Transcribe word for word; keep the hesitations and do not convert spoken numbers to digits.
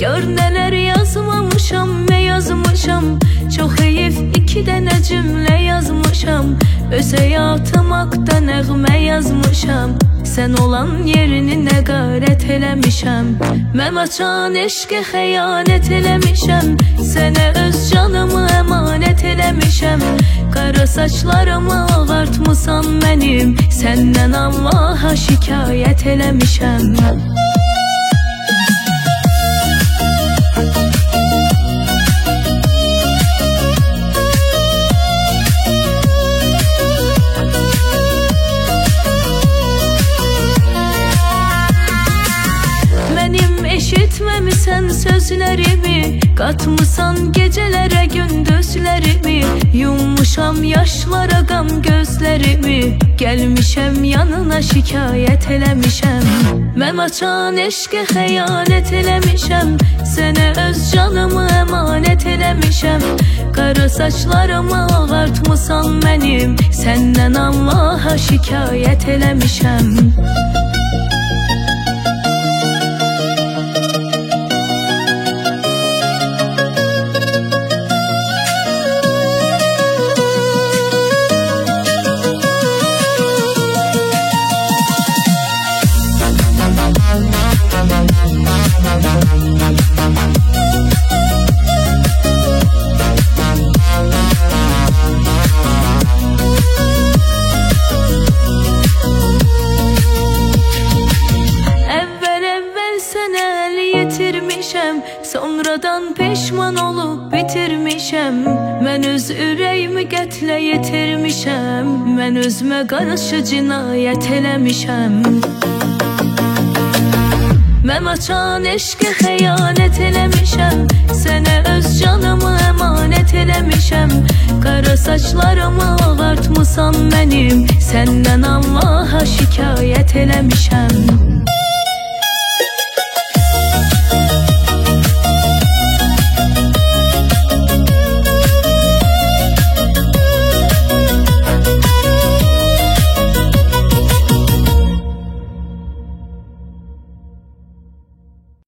Gör neler yazmamışam, ne yazmışam. Çok heyif iki dənə cümlə yazmışam. Öz həyatım haqda nəğmə yazmışam. Sən olan yerini nə qarət eləmişəm. Mən açan eşqə xəyanət eləmişəm. Sənə öz canımı əmanət eləmişəm. Qara saçlarımı ağartmısan mənim. Səndən Allaha şikayət eləmişəm. Eşitməmisən sözlərimi, qatmısan gecələrə gündüzlərimi. Yummuşam yaşlara qam gözlərimi. Gəlmişəm yanına şikayət eləmişəm. Mən açan eşqə xəyanət eləmişəm. Sənə öz canımı əmanət eləmişəm. Qara saçlarımı ağartmısan mənim. Səndən Allaha şikayət eləmişəm. Sonradan peşman olub bitirmişəm. Mən öz ürəyimi qətlə yetirmişəm. Mən özümə qarşı cinayət eləmişəm. Mən açan eşqə xəyanət eləmişəm. Sənə öz canımı əmanət eləmişəm. Qara saçlarımı ağartmısan mənim. Səndən Allaha şikayət eləmişəm.